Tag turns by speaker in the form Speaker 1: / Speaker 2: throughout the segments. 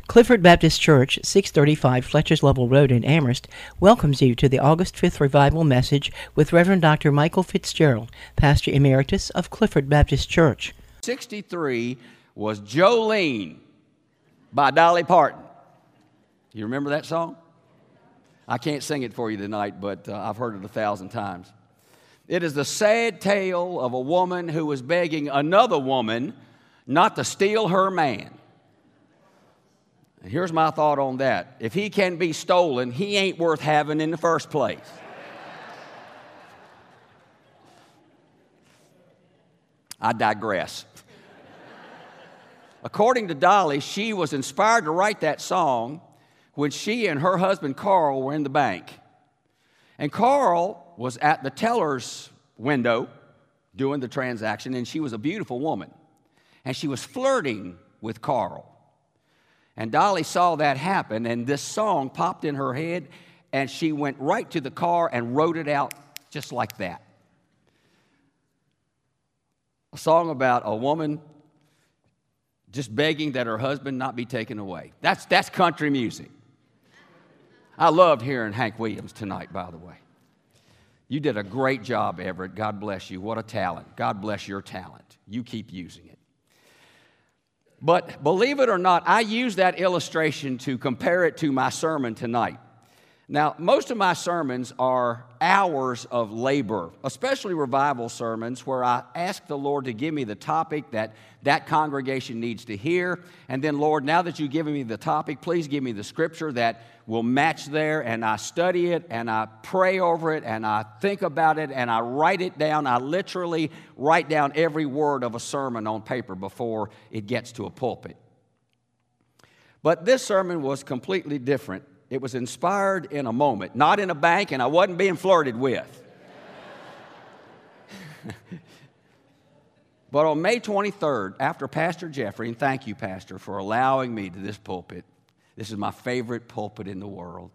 Speaker 1: Clifford Baptist Church, 635 Fletcher's Level Road in Amherst, welcomes you to the August 5th revival message with Reverend Dr. Michael Fitzgerald, Pastor Emeritus of Clifford Baptist Church.
Speaker 2: 63 was Jolene by Dolly Parton. You remember that song? I can't sing it for you tonight, but I've heard it 1,000 times. It is the sad tale of a woman who was begging another woman not to steal her man. And here's my thought on that. If he can be stolen, he ain't worth having in the first place. I digress. According to Dolly, she was inspired to write that song when she and her husband Carl were in the bank. And Carl was at the teller's window doing the transaction, and she was a beautiful woman. And she was flirting with Carl. And Dolly saw that happen, and this song popped in her head, and she went right to the car and wrote it out just like that. A song about a woman just begging that her husband not be taken away. That's country music. I loved hearing Hank Williams tonight, by the way. You did a great job, Everett. God bless you. What a talent. God bless your talent. You keep using it. But believe it or not, I use that illustration to compare it to my sermon tonight. Now, most of my sermons are hours of labor, especially revival sermons where I ask the Lord to give me the topic that congregation needs to hear. And then, Lord, now that you've given me the topic, please give me the scripture that will match there. And I study it, and I pray over it, and I think about it, and I write it down. I literally write down every word of a sermon on paper before it gets to a pulpit. But this sermon was completely different. It was inspired in a moment, not in a bank, and I wasn't being flirted with. But on May 23rd, after Pastor Jeffrey, and thank you, Pastor, for allowing me to this pulpit. This is my favorite pulpit in the world.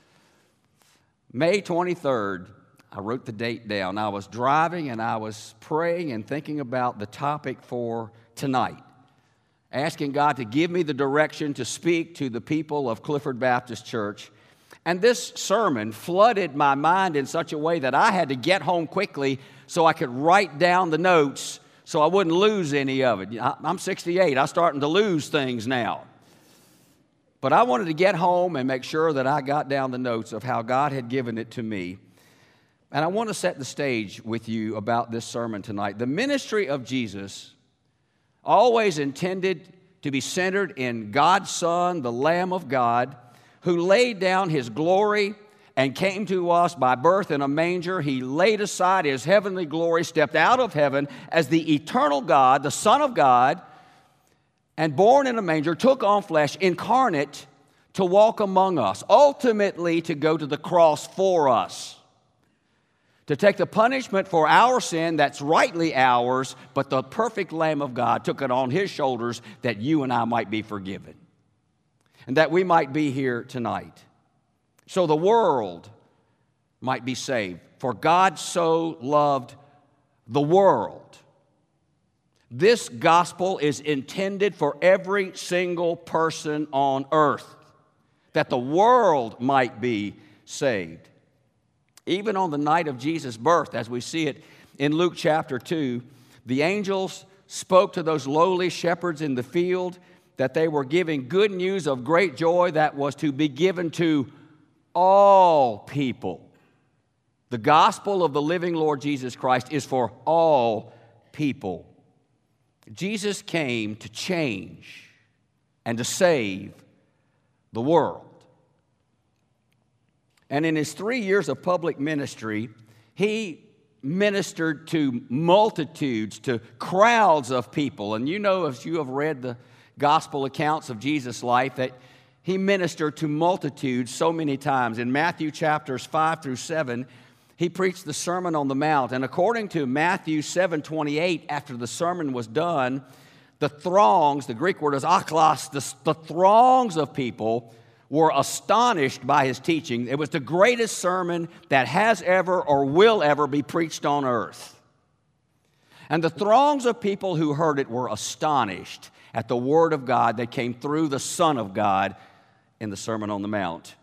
Speaker 2: May 23rd, I wrote the date down. I was driving, and I was praying and thinking about the topic for tonight, asking God to give me the direction to speak to the people of Clifford Baptist Church. And this sermon flooded my mind in such a way that I had to get home quickly so I could write down the notes so I wouldn't lose any of it. I'm 68. I'm starting to lose things now. But I wanted to get home and make sure that I got down the notes of how God had given it to me. And I want to set the stage with you about this sermon tonight. The ministry of Jesus always intended to be centered in God's Son, the Lamb of God, who laid down his glory and came to us by birth in a manger. He laid aside his heavenly glory, stepped out of heaven as the eternal God, the Son of God, and born in a manger, took on flesh, incarnate, to walk among us, ultimately to go to the cross for us, to take the punishment for our sin that's rightly ours, but the perfect Lamb of God took it on his shoulders that you and I might be forgiven and that we might be here tonight. So the world might be saved. For God so loved the world. This gospel is intended for every single person on earth, that the world might be saved. Even on the night of Jesus' birth, as we see it in Luke chapter 2, the angels spoke to those lowly shepherds in the field that they were giving good news of great joy that was to be given to all people. The gospel of the living Lord Jesus Christ is for all people. Jesus came to change and to save the world. And in his 3 years of public ministry, he ministered to multitudes, to crowds of people. And you know, if you have read the gospel accounts of Jesus' life, that he ministered to multitudes so many times. In Matthew chapters 5 through 7, he preached the Sermon on the Mount. And according to Matthew 7:28, after the sermon was done, the throngs, the Greek word is aklos, the throngs of people were astonished by his teaching. It was the greatest sermon that has ever or will ever be preached on earth. And the throngs of people who heard it were astonished. at the Word of God that came through the Son of God in the Sermon on the Mount.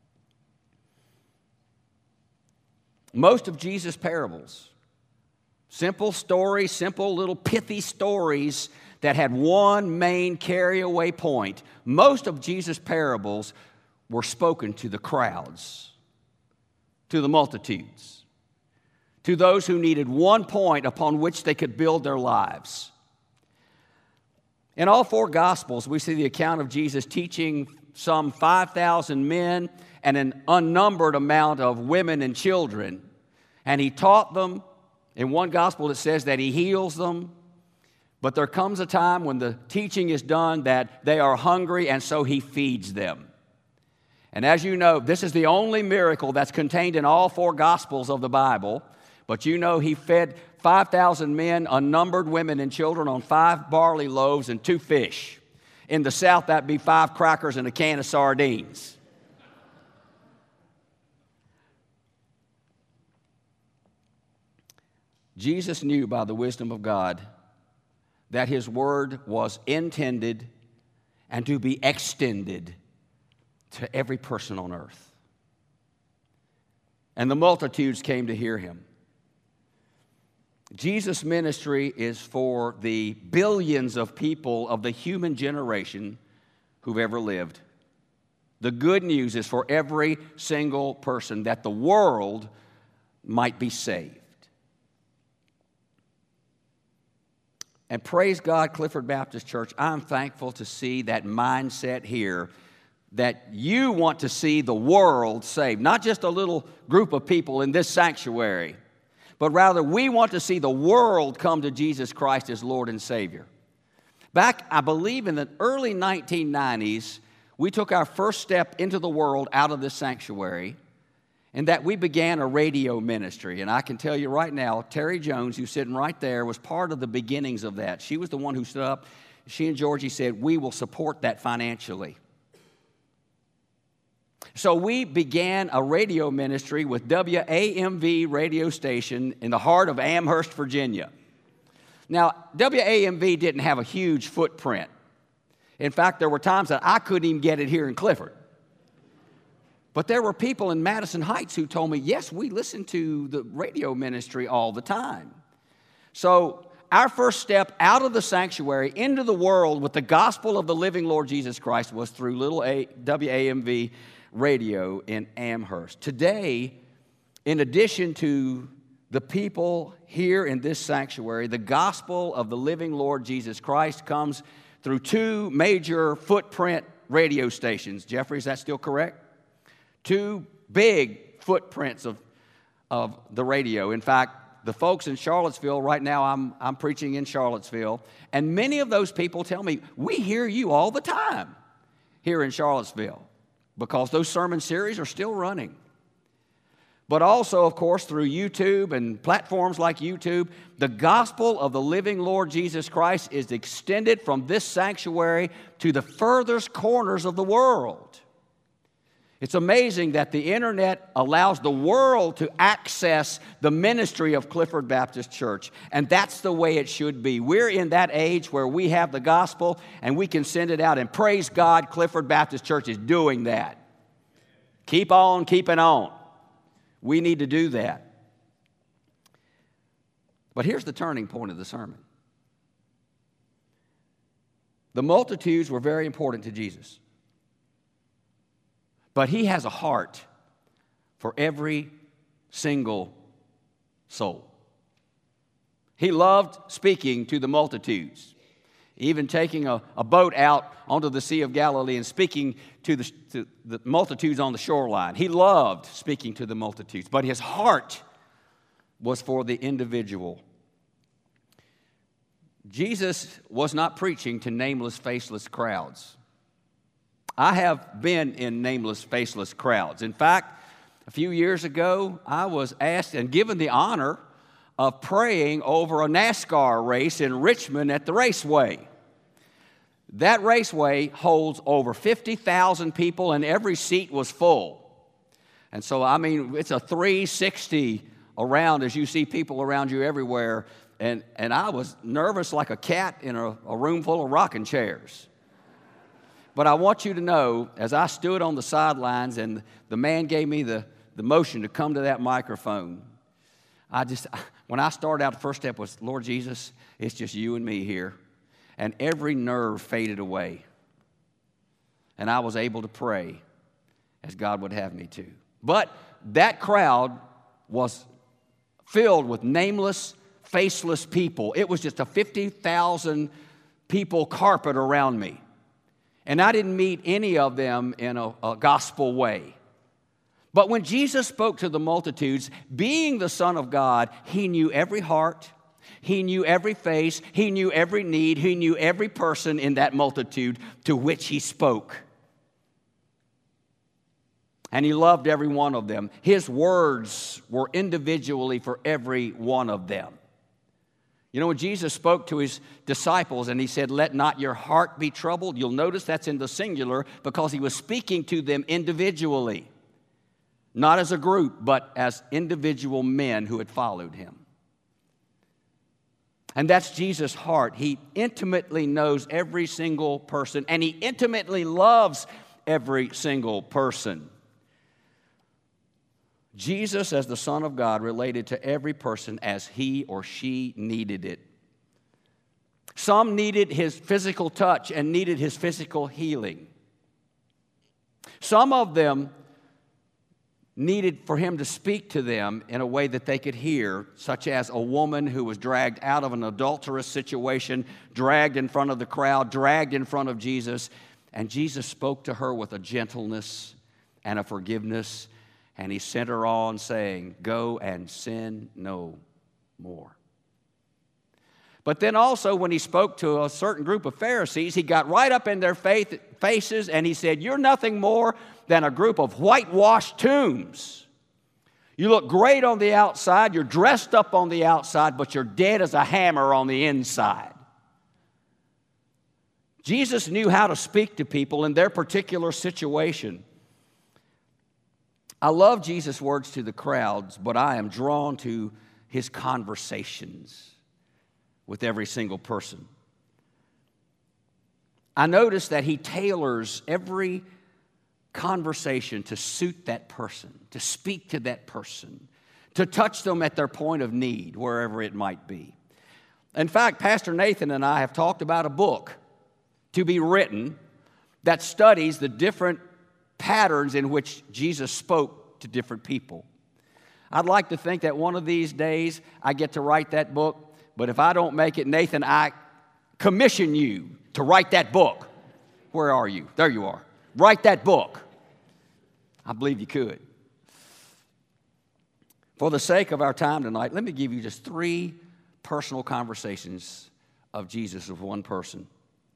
Speaker 2: Most of Jesus' parables, simple stories, simple little pithy stories that had one main carry-away point. Most of Jesus' parables were spoken to the crowds, to the multitudes, to those who needed one point upon which they could build their lives. In all four Gospels, we see the account of Jesus teaching some 5,000 men and an unnumbered amount of women and children. And he taught them. In one gospel, it says that he heals them. But there comes a time when the teaching is done that they are hungry, and so he feeds them. And as you know, this is the only miracle that's contained in all four Gospels of the Bible. But you know he fed 5,000 men, unnumbered women and children on 5 barley loaves and 2 fish. In the South, that'd be 5 crackers and a can of sardines. Jesus knew by the wisdom of God that his word was intended and to be extended to every person on earth. And the multitudes came to hear him. Jesus' ministry is for the billions of people of the human generation who've ever lived. The good news is for every single person that the world might be saved. And praise God, Clifford Baptist Church, I'm thankful to see that mindset here that you want to see the world saved. Not just a little group of people in this sanctuary, but rather we want to see the world come to Jesus Christ as Lord and Savior. Back, I believe, in the early 1990s, we took our first step into the world out of this sanctuary, and that we began a radio ministry. And I can tell you right now, Terry Jones, who's sitting right there, was part of the beginnings of that. She was the one who stood up. She and Georgie said, we will support that financially. So we began a radio ministry with WAMV radio station in the heart of Amherst, Virginia. Now, WAMV didn't have a huge footprint. In fact, there were times that I couldn't even get it here in Clifford. But there were people in Madison Heights who told me, yes, we listen to the radio ministry all the time. So our first step out of the sanctuary into the world with the gospel of the living Lord Jesus Christ was through little WAMV radio in Amherst. Today, in addition to the people here in this sanctuary, the gospel of the living Lord Jesus Christ comes through 2 major footprint radio stations. Jeffrey, is that still correct? 2 big footprints of the radio. In fact, the folks in Charlottesville, right now I'm preaching in Charlottesville, and many of those people tell me, we hear you all the time here in Charlottesville, because those sermon series are still running. But also, of course, through YouTube and platforms like YouTube, the gospel of the living Lord Jesus Christ is extended from this sanctuary to the furthest corners of the world. It's amazing that the internet allows the world to access the ministry of Clifford Baptist Church, and that's the way it should be. We're in that age where we have the gospel and we can send it out, and praise God, Clifford Baptist Church is doing that. Keep on keeping on. We need to do that. But here's the turning point of the sermon. The multitudes were very important to Jesus. But he has a heart for every single soul. He loved speaking to the multitudes, even taking a boat out onto the Sea of Galilee and speaking to the multitudes on the shoreline. He loved speaking to the multitudes, but his heart was for the individual. Jesus was not preaching to nameless, faceless crowds. I have been in nameless, faceless crowds. In fact, a few years ago, I was asked and given the honor of praying over a NASCAR race in Richmond at the Raceway. That raceway holds over 50,000 people, and every seat was full. And so, I mean, it's a 360 around as you see people around you everywhere. and I was nervous like a cat in a room full of rocking chairs. But I want you to know, as I stood on the sidelines and the man gave me the motion to come to that microphone, when I started out, the first step was, Lord Jesus, it's just you and me here. And every nerve faded away. And I was able to pray as God would have me to. But that crowd was filled with nameless, faceless people. It was just a 50,000 people carpet around me. And I didn't meet any of them in a gospel way. But when Jesus spoke to the multitudes, being the Son of God, He knew every heart, He knew every face, He knew every need, He knew every person in that multitude to which He spoke. And He loved every one of them. His words were individually for every one of them. You know, when Jesus spoke to His disciples and He said, let not your heart be troubled, you'll notice that's in the singular because He was speaking to them individually. Not as a group, but as individual men who had followed Him. And that's Jesus' heart. He intimately knows every single person, and He intimately loves every single person. Jesus, as the Son of God, related to every person as he or she needed it. Some needed His physical touch and needed His physical healing. Some of them needed for Him to speak to them in a way that they could hear, such as a woman who was dragged out of an adulterous situation, dragged in front of the crowd, dragged in front of Jesus, and Jesus spoke to her with a gentleness and a forgiveness, and He sent her on saying, go and sin no more. But then also when He spoke to a certain group of Pharisees, He got right up in their faces and He said, you're nothing more than a group of whitewashed tombs. You look great on the outside, you're dressed up on the outside, but you're dead as a hammer on the inside. Jesus knew how to speak to people in their particular situation. I love Jesus' words to the crowds, but I am drawn to His conversations with every single person. I notice that He tailors every conversation to suit that person, to speak to that person, to touch them at their point of need, wherever it might be. In fact, Pastor Nathan and I have talked about a book to be written that studies the different patterns in which Jesus spoke to different people. I'd like to think that one of these days I get to write that book, but if I don't make it, Nathan, I commission you to write that book. Where are you? There you are. Write that book. I believe you could. For the sake of our time tonight, let me give you just 3 personal conversations of Jesus with one person.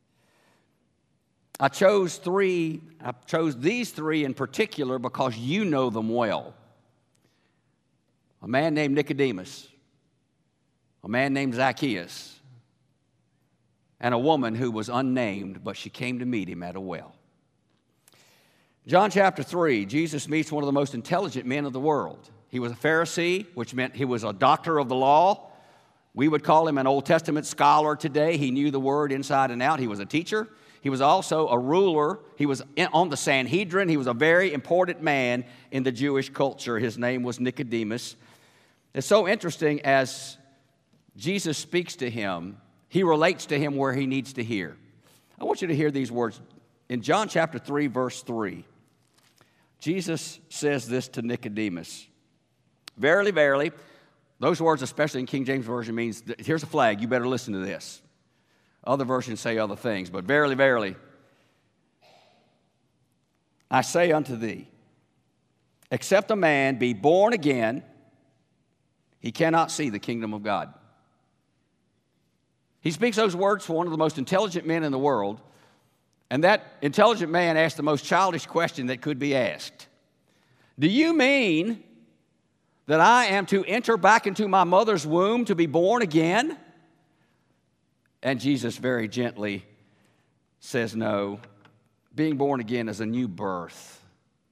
Speaker 2: I chose these 3 in particular because you know them well. A man named Nicodemus, a man named Zacchaeus, and a woman who was unnamed, but she came to meet Him at a well. John chapter 3, Jesus meets one of the most intelligent men of the world. He was a Pharisee, which meant he was a doctor of the law. We would call him an Old Testament scholar today. He knew the word inside and out. He was a teacher. He was also a ruler. He was on the Sanhedrin. He was a very important man in the Jewish culture. His name was Nicodemus. It's so interesting as Jesus speaks to him, He relates to him where he needs to hear. I want you to hear these words. In John chapter 3, verse 3, Jesus says this to Nicodemus. Verily, verily, those words, especially in King James Version, means, here's a flag, you better listen to this. Other versions say other things, but verily, verily, I say unto thee, except a man be born again, he cannot see the kingdom of God. He speaks those words for one of the most intelligent men in the world, and that intelligent man asked the most childish question that could be asked. Do you mean that I am to enter back into my mother's womb to be born again? And Jesus very gently says, no, being born again is a new birth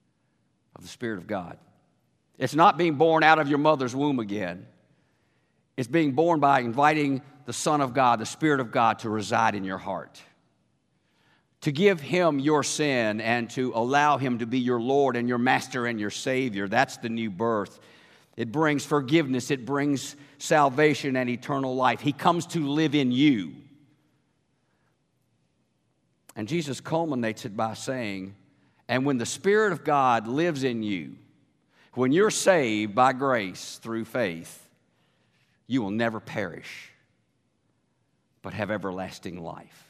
Speaker 2: of the Spirit of God. It's not being born out of your mother's womb again. It's being born by inviting the Son of God, the Spirit of God, to reside in your heart. To give Him your sin and to allow Him to be your Lord and your Master and your Savior. That's the new birth. It brings forgiveness. It brings salvation and eternal life. He comes to live in you. And Jesus culminates it by saying, and when the Spirit of God lives in you, when you're saved by grace through faith, you will never perish, but have everlasting life.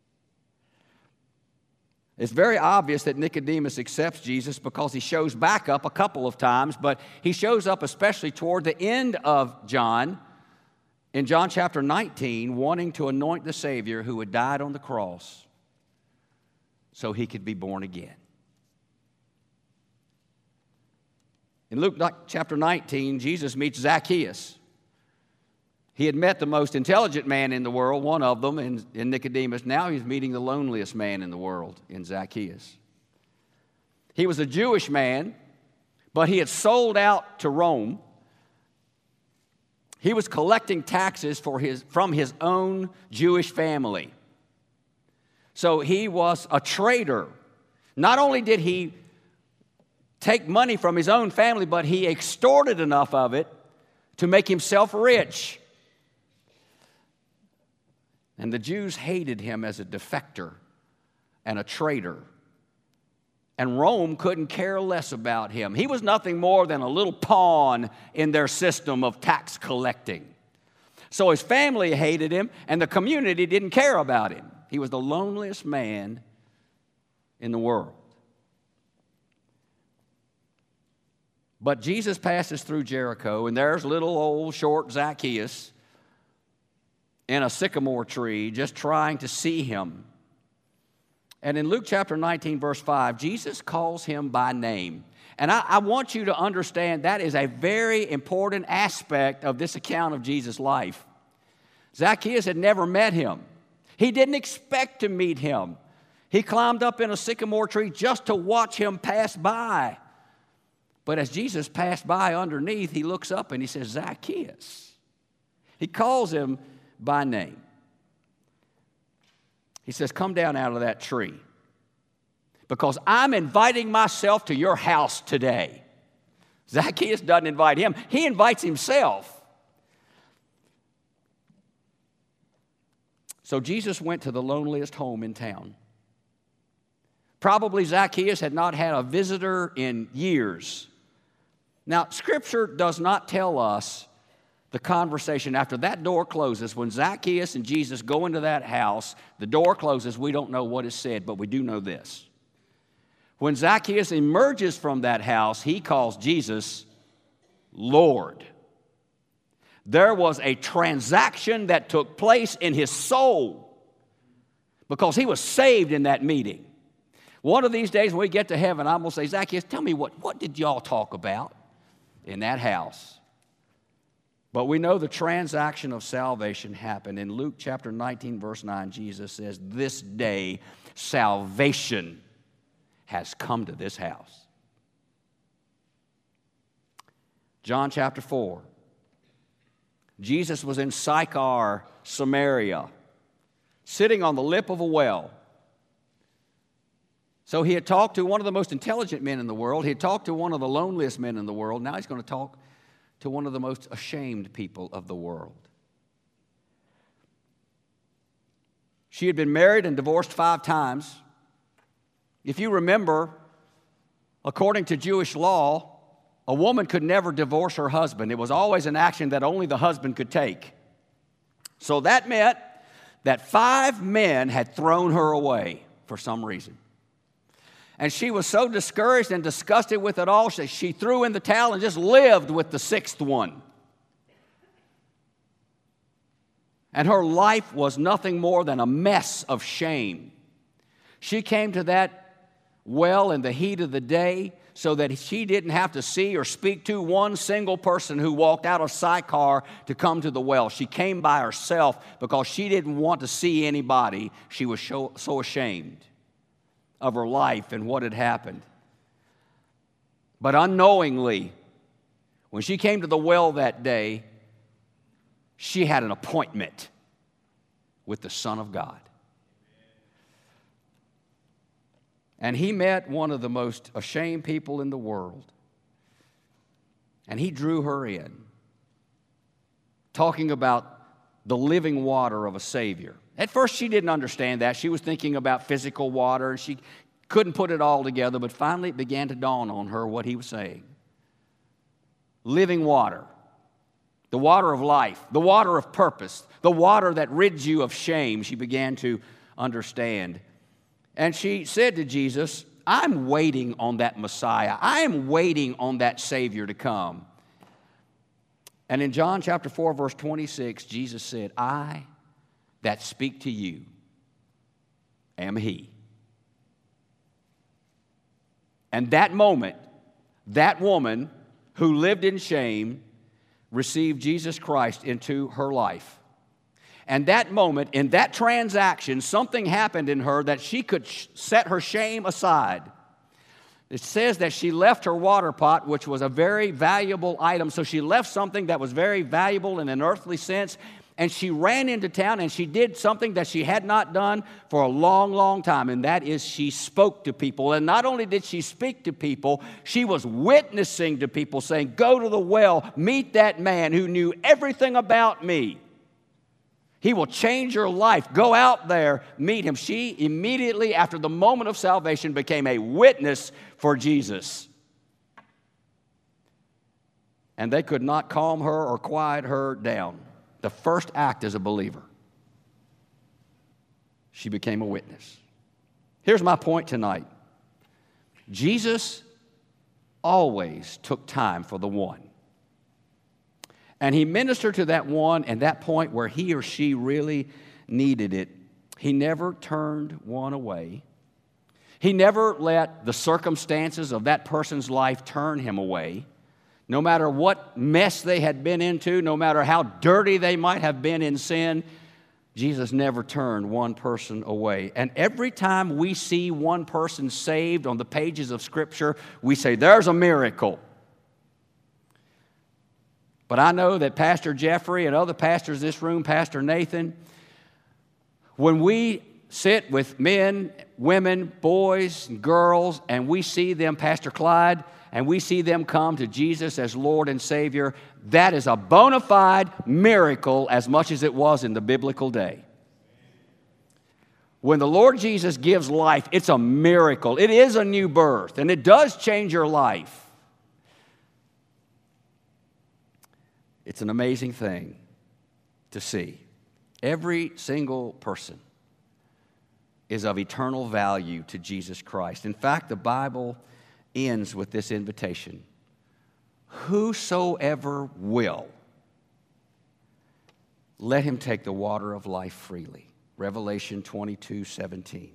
Speaker 2: It's very obvious that Nicodemus accepts Jesus because he shows back up a couple of times, but he shows up especially toward the end of John, in John chapter 19, wanting to anoint the Savior who had died on the cross so he could be born again. In Luke chapter 19, Jesus meets Zacchaeus. He had met the most intelligent man in the world, one of them, in Nicodemus. Now he's meeting the loneliest man in the world, in Zacchaeus. He was a Jewish man, but he had sold out to Rome. He was collecting taxes from his own Jewish family. So he was a traitor. Not only did he take money from his own family, but he extorted enough of it to make himself rich. And the Jews hated him as a defector and a traitor. And Rome couldn't care less about him. He was nothing more than a little pawn in their system of tax collecting. So his family hated him, and the community didn't care about him. He was the loneliest man in the world. But Jesus passes through Jericho, and there's little old short Zacchaeus in a sycamore tree just trying to see him. And in Luke chapter 19, verse 5, Jesus calls him by name. And I want you to understand that is a very important aspect of this account of Jesus' life. Zacchaeus had never met him. He didn't expect to meet him. He climbed up in a sycamore tree just to watch him pass by. But as Jesus passed by underneath, he looks up and he says, Zacchaeus. He calls him by name. He says, come down out of that tree because I'm inviting myself to your house today. Zacchaeus doesn't invite him. He invites himself. So Jesus went to the loneliest home in town. Probably Zacchaeus had not had a visitor in years. Now, Scripture does not tell us the conversation after that door closes. When Zacchaeus and Jesus go into that house, the door closes. We don't know what is said, but we do know this. When Zacchaeus emerges from that house, he calls Jesus Lord. There was a transaction that took place in his soul because he was saved in that meeting. One of these days when we get to heaven, I'm going to say, Zacchaeus, tell me what did y'all talk about in that house? But we know the transaction of salvation happened. In Luke chapter 19, verse 9, Jesus says, this day salvation has come to this house. John chapter 4. Jesus was in Sychar, Samaria, sitting on the lip of a well. So he had talked to one of the most intelligent men in the world. He had talked to one of the loneliest men in the world. Now he's going to talk to one of the most ashamed people of the world. She had been married and divorced 5 times. If you remember, according to Jewish law, a woman could never divorce her husband. It was always an action that only the husband could take. So that meant that 5 men had thrown her away for some reason. And she was so discouraged and disgusted with it all, she threw in the towel and just lived with the 6th one. And her life was nothing more than a mess of shame. She came to that well in the heat of the day so that she didn't have to see or speak to one single person who walked out of Sychar to come to the well. She came by herself because she didn't want to see anybody. She was so ashamed of her life and what had happened. But unknowingly, when she came to the well that day, she had an appointment with the Son of God. And he met one of the most ashamed people in the world. And he drew her in, talking about the living water of a Savior. At first, she didn't understand that. She was thinking about physical water, and she couldn't put it all together, but finally it began to dawn on her what he was saying. Living water, the water of life, the water of purpose, the water that rids you of shame, she began to understand. And she said to Jesus, I'm waiting on that Messiah. I am waiting on that Savior to come. And in John chapter 4, verse 26, Jesus said, I that speak to you am He. And that moment, that woman who lived in shame received Jesus Christ into her life. And that moment, in that transaction, something happened in her that she could set her shame aside. It says that she left her water pot, which was a very valuable item. So she left something that was very valuable in an earthly sense, and she ran into town and she did something that she had not done for a long, long time, and that is she spoke to people. And not only did she speak to people, she was witnessing to people, saying, go to the well, meet that man who knew everything about me. He will change your life. Go out there, meet him. She immediately, after the moment of salvation, became a witness for Jesus. And they could not calm her or quiet her down. The first act as a believer, she became a witness. Here's my point tonight. Jesus always took time for the one. And he ministered to that one at that point where he or she really needed it. He never turned one away. He never let the circumstances of that person's life turn him away. No matter what mess they had been into, no matter how dirty they might have been in sin, Jesus never turned one person away. And every time we see one person saved on the pages of Scripture, we say, there's a miracle. But I know that Pastor Jeffrey and other pastors in this room, Pastor Nathan, when we sit with men, women, boys, and girls, and we see them, Pastor Clyde, and we see them come to Jesus as Lord and Savior, that is a bona fide miracle as much as it was in the biblical day. When the Lord Jesus gives life, it's a miracle. It is a new birth, and it does change your life. It's an amazing thing to see. Every single person is of eternal value to Jesus Christ. In fact, the Bible ends with this invitation. Whosoever will, let him take the water of life freely. Revelation 22:17.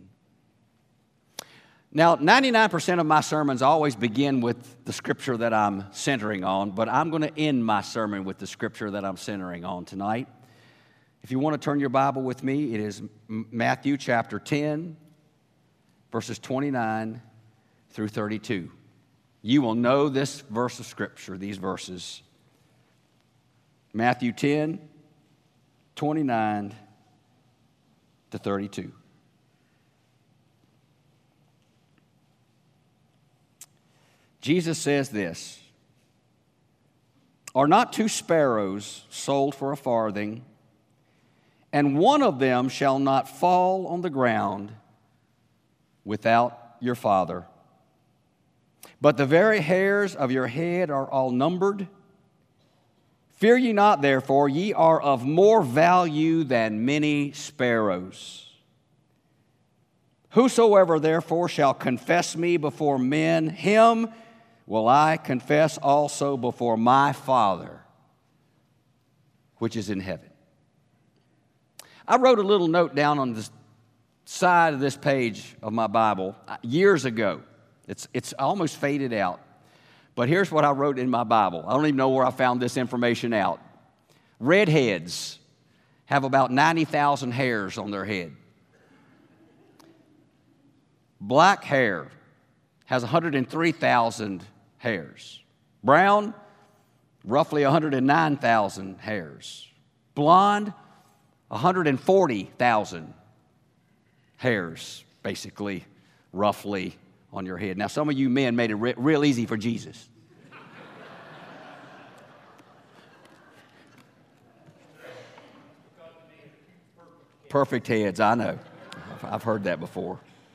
Speaker 2: Now, 99% of my sermons always begin with the scripture that I'm centering on, but I'm going to end my sermon with the scripture that I'm centering on tonight. If you want to turn your Bible with me, it is Matthew chapter 10, verses 29 through 32. You will know this verse of Scripture, these verses. Matthew 10, 29 to 32. Jesus says this, are not two sparrows sold for a farthing, and one of them shall not fall on the ground without your Father? But the very hairs of your head are all numbered. Fear ye not, therefore, ye are of more value than many sparrows. Whosoever therefore shall confess me before men, him will I confess also before my Father, which is in heaven. I wrote a little note down on the side of this page of my Bible years ago. It's almost faded out. But here's what I wrote in my Bible. I don't even know where I found this information out. Redheads have about 90,000 hairs on their head. Black hair has 103,000 hairs. Brown, roughly 109,000 hairs. Blonde, 140,000 hairs, basically, roughly, on your head. Now, some of you men made it real easy for Jesus. Perfect heads, I know. I've heard that before.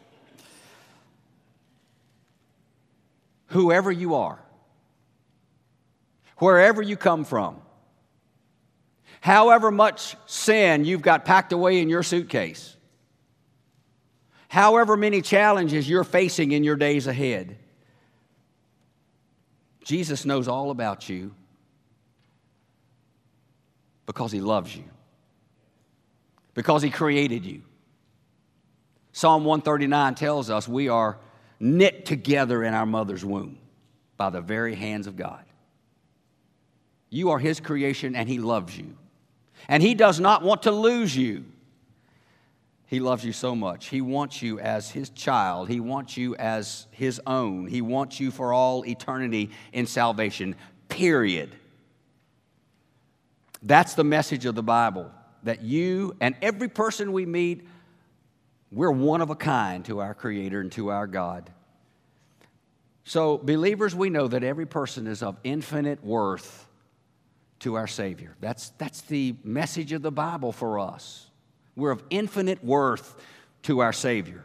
Speaker 2: Whoever you are, wherever you come from, however much sin you've got packed away in your suitcase, however many challenges you're facing in your days ahead, Jesus knows all about you because He loves you, because He created you. Psalm 139 tells us we are knit together in our mother's womb by the very hands of God. You are His creation, and He loves you. And He does not want to lose you. He loves you so much. He wants you as His child. He wants you as His own. He wants you for all eternity in salvation, period. That's the message of the Bible, that you and every person we meet, we're one of a kind to our Creator and to our God. So, believers, we know that every person is of infinite worth to our Savior. That's the message of the Bible for us. We're of infinite worth to our Savior.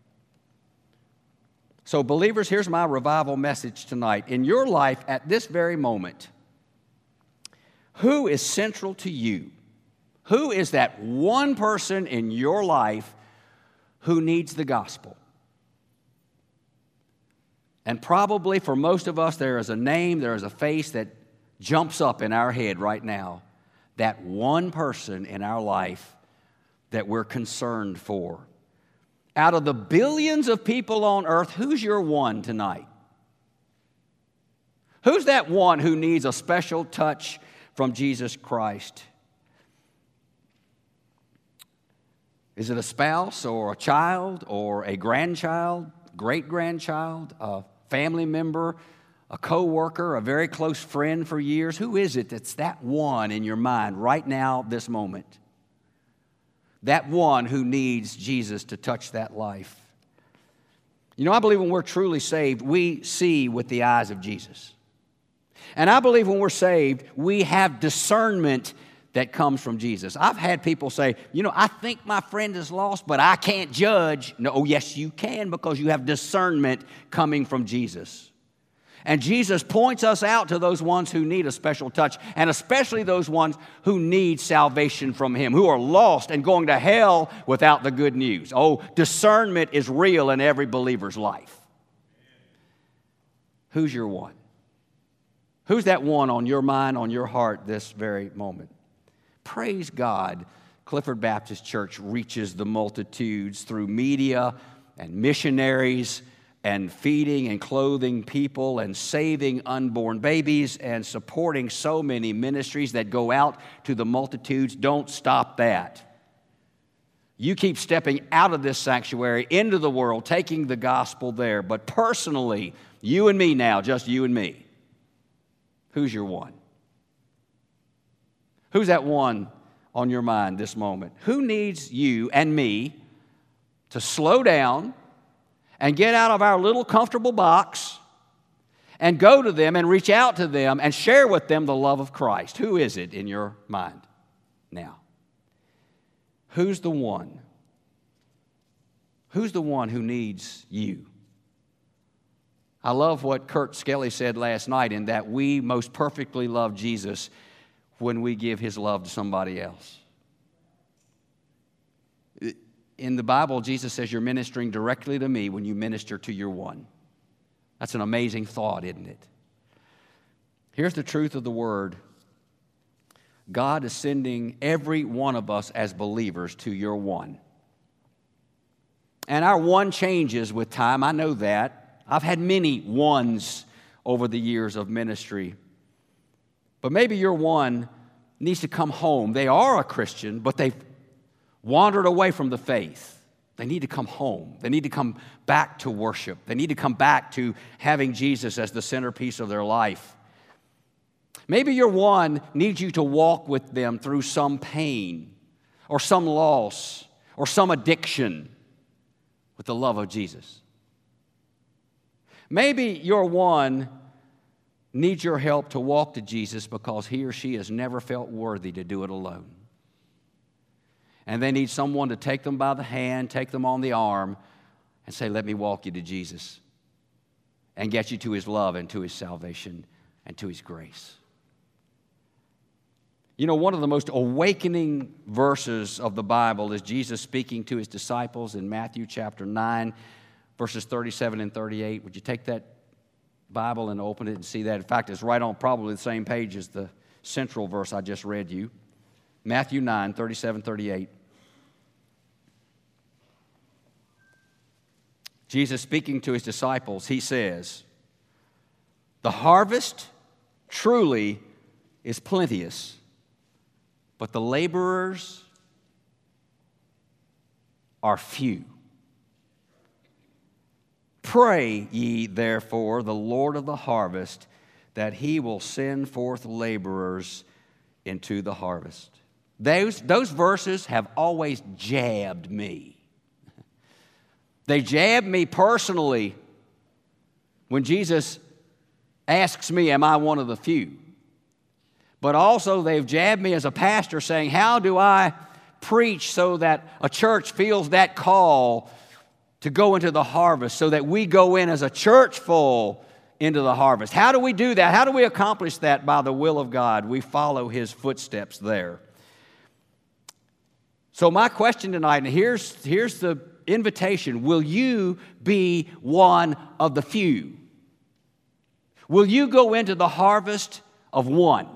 Speaker 2: So, believers, here's my revival message tonight. In your life at this very moment, who is central to you? Who is that one person in your life who needs the gospel? And probably for most of us, there is a name, there is a face that jumps up in our head right now. That one person in our life that we're concerned for. Out of the billions of people on earth, who's your one tonight? Who's that one who needs a special touch from Jesus Christ? Is it a spouse or a child or a grandchild, great-grandchild, a family member, a co-worker, a very close friend for years? Who is it that's that one in your mind right now, this moment? That one who needs Jesus to touch that life. You know, I believe when we're truly saved, we see with the eyes of Jesus. And I believe when we're saved, we have discernment that comes from Jesus. I've had people say, you know, I think my friend is lost, but I can't judge. No, oh, yes, you can, because you have discernment coming from Jesus. And Jesus points us out to those ones who need a special touch, and especially those ones who need salvation from Him, who are lost and going to hell without the good news. Oh, discernment is real in every believer's life. Who's your one? Who's that one on your mind, on your heart this very moment? Praise God, Clifford Baptist Church reaches the multitudes through media and missionaries and feeding and clothing people and saving unborn babies and supporting so many ministries that go out to the multitudes. Don't stop that. You keep stepping out of this sanctuary into the world, taking the gospel there. But personally, you and me now, just you and me, who's your one? Who's that one on your mind this moment? Who needs you and me to slow down and get out of our little comfortable box and go to them and reach out to them and share with them the love of Christ? Who is it in your mind now? Who's the one? Who's the one who needs you? I love what Kurt Skelly said last night, in that we most perfectly love Jesus when we give His love to somebody else. In the Bible, Jesus says you're ministering directly to me when you minister to your one. That's an amazing thought, isn't it? Here's the truth of the Word. God is sending every one of us as believers to your one. And our one changes with time. I know that. I've had many ones over the years of ministry. But maybe your one needs to come home. They are a Christian, but they've wandered away from the faith. They need to come home. They need to come back to worship. They need to come back to having Jesus as the centerpiece of their life. Maybe your one needs you to walk with them through some pain or some loss or some addiction with the love of Jesus. Maybe your one needs your help to walk to Jesus because he or she has never felt worthy to do it alone. And they need someone to take them by the hand, take them on the arm, and say, let me walk you to Jesus and get you to his love and to his salvation and to his grace. You know, one of the most awakening verses of the Bible is Jesus speaking to his disciples in Matthew chapter 9, verses 37 and 38. Would you take that Bible and open it and see that? In fact, it's right on probably the same page as the central verse I just read you. Matthew 9, 37, 38. Jesus speaking to his disciples, he says, the harvest truly is plenteous, but the laborers are few. Pray ye therefore the Lord of the harvest that he will send forth laborers into the harvest. Those verses have always jabbed me. They jabbed me personally when Jesus asks me, am I one of the few? But also they've jabbed me as a pastor saying, how do I preach so that a church feels that call to go into the harvest, so that we go in as a church full into the harvest? How do we do that? How do we accomplish that? By the will of God. We follow his footsteps there. So my question tonight, and here's the invitation. Will you be one of the few? Will you go into the harvest of one?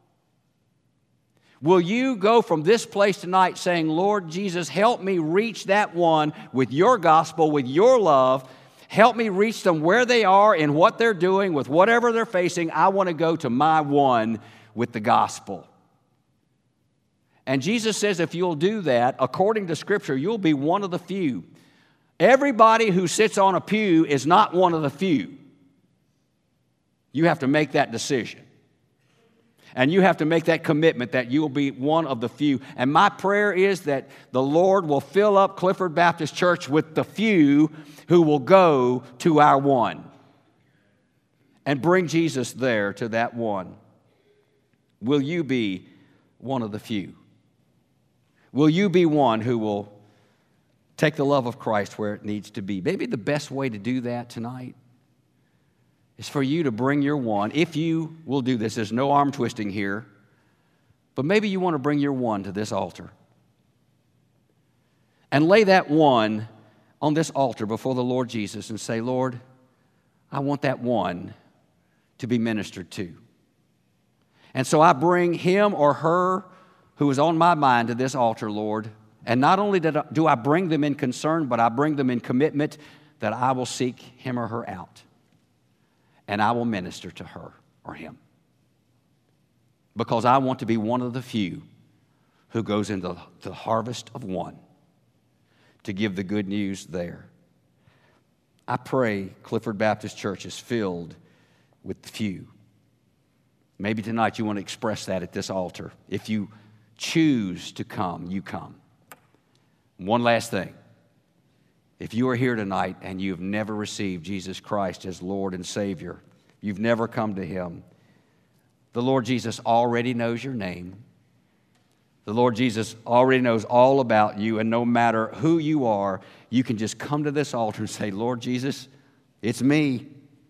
Speaker 2: Will you go from this place tonight saying, Lord Jesus, help me reach that one with your gospel, with your love. Help me reach them where they are in what they're doing, with whatever they're facing. I want to go to my one with the gospel. And Jesus says if you'll do that, according to Scripture, you'll be one of the few. Everybody who sits on a pew is not one of the few. You have to make that decision. And you have to make that commitment that you will be one of the few. And my prayer is that the Lord will fill up Clifford Baptist Church with the few who will go to our one and bring Jesus there to that one. Will you be one of the few? Will you be one who will take the love of Christ where it needs to be? Maybe the best way to do that tonight is for you to bring your one. If you will do this, there's no arm twisting here, but maybe you want to bring your one to this altar and lay that one on this altar before the Lord Jesus and say, Lord, I want that one to be ministered to. And so I bring him or her who is on my mind to this altar, Lord. And not only do I bring them in concern, but I bring them in commitment that I will seek him or her out. And I will minister to her or him. Because I want to be one of the few who goes into the harvest of one to give the good news there. I pray Clifford Baptist Church is filled with the few. Maybe tonight you want to express that at this altar. If you choose to come, you come. One last thing. If you are here tonight and you've never received Jesus Christ as Lord and Savior, you've never come to him, the Lord Jesus already knows your name. The Lord Jesus already knows all about you, and no matter who you are, you can just come to this altar and say, Lord Jesus, it's me.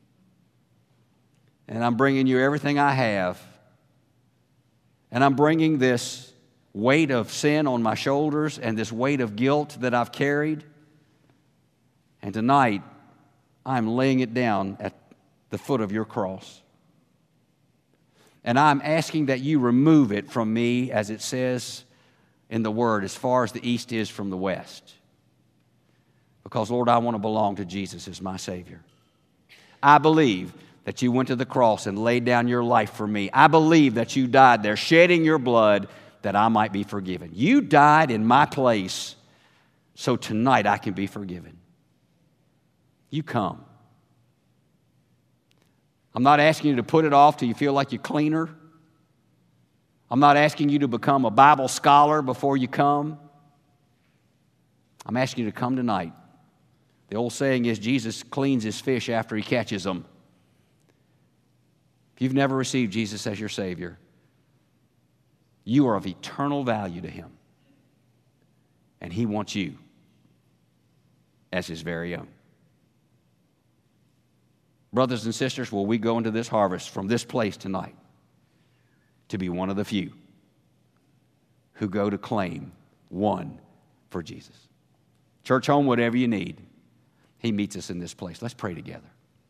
Speaker 2: And I'm bringing you everything I have. And I'm bringing this weight of sin on my shoulders and this weight of guilt that I've carried. And tonight, I'm laying it down at the foot of your cross. And I'm asking that you remove it from me, as it says in the Word, as far as the east is from the west. Because, Lord, I want to belong to Jesus as my Savior. I believe that you went to the cross and laid down your life for me. I believe that you died there, shedding your blood that I might be forgiven. You died in my place, so tonight I can be forgiven. You come. I'm not asking you to put it off till you feel like you're cleaner. I'm not asking you to become a Bible scholar before you come. I'm asking you to come tonight. The old saying is Jesus cleans his fish after he catches them. If you've never received Jesus as your Savior, you are of eternal value to him. And he wants you as his very own. Brothers and sisters, will we go into this harvest from this place tonight to be one of the few who go to claim one for Jesus? Church home, whatever you need, he meets us in this place. Let's pray together.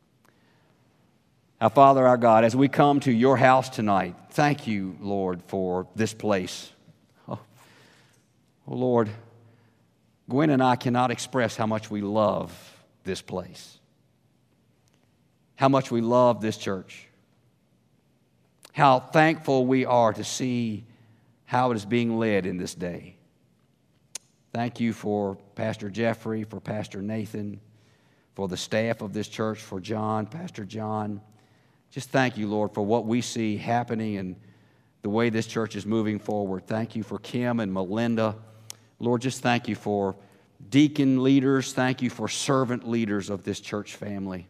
Speaker 2: Our Father, our God, as we come to your house tonight, thank you, Lord, for this place. Oh, Lord, Gwen and I cannot express how much we love this place, how much we love this church, how thankful we are to see how it is being led in this day. Thank you for Pastor Jeffrey, for Pastor Nathan, for the staff of this church, for John, Pastor John. Just thank you, Lord, for what we see happening and the way this church is moving forward. Thank you for Kim and Melinda. Lord, just thank you for deacon leaders. Thank you for servant leaders of this church family.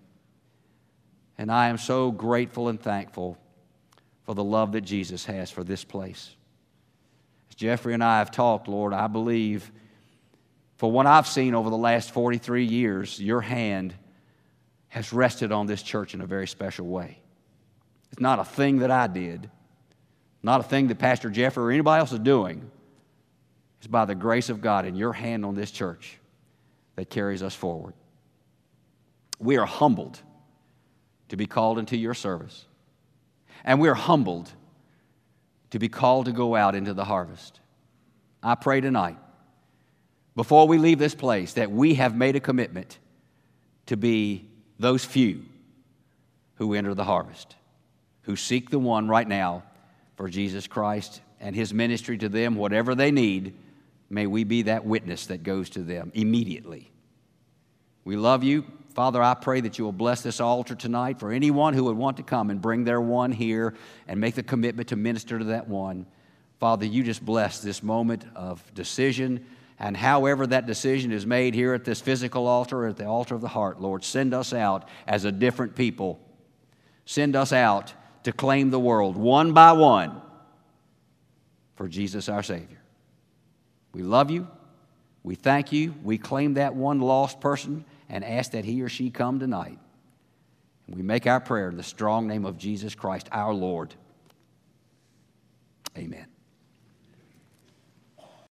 Speaker 2: And I am so grateful and thankful for the love that Jesus has for this place. As Jeffrey and I have talked, Lord, I believe for what I've seen over the last 43 years, your hand has rested on this church in a very special way. It's not a thing that I did, not a thing that Pastor Jeffrey or anybody else is doing. It's by the grace of God and your hand on this church that carries us forward. We are humbled to be called into your service. And we are humbled to be called to go out into the harvest. I pray tonight, before we leave this place, that we have made a commitment to be those few who enter the harvest, who seek the one right now for Jesus Christ and his ministry to them, whatever they need. May we be that witness that goes to them immediately. We love you. Father, I pray that you will bless this altar tonight for anyone who would want to come and bring their one here and make the commitment to minister to that one. Father, you just bless this moment of decision, and however that decision is made here at this physical altar or at the altar of the heart, Lord, send us out as a different people. Send us out to claim the world one by one for Jesus our Savior. We love you. We thank you. We claim that one lost person and ask that he or she come tonight. And we make our prayer in the strong name of Jesus Christ, our Lord. Amen.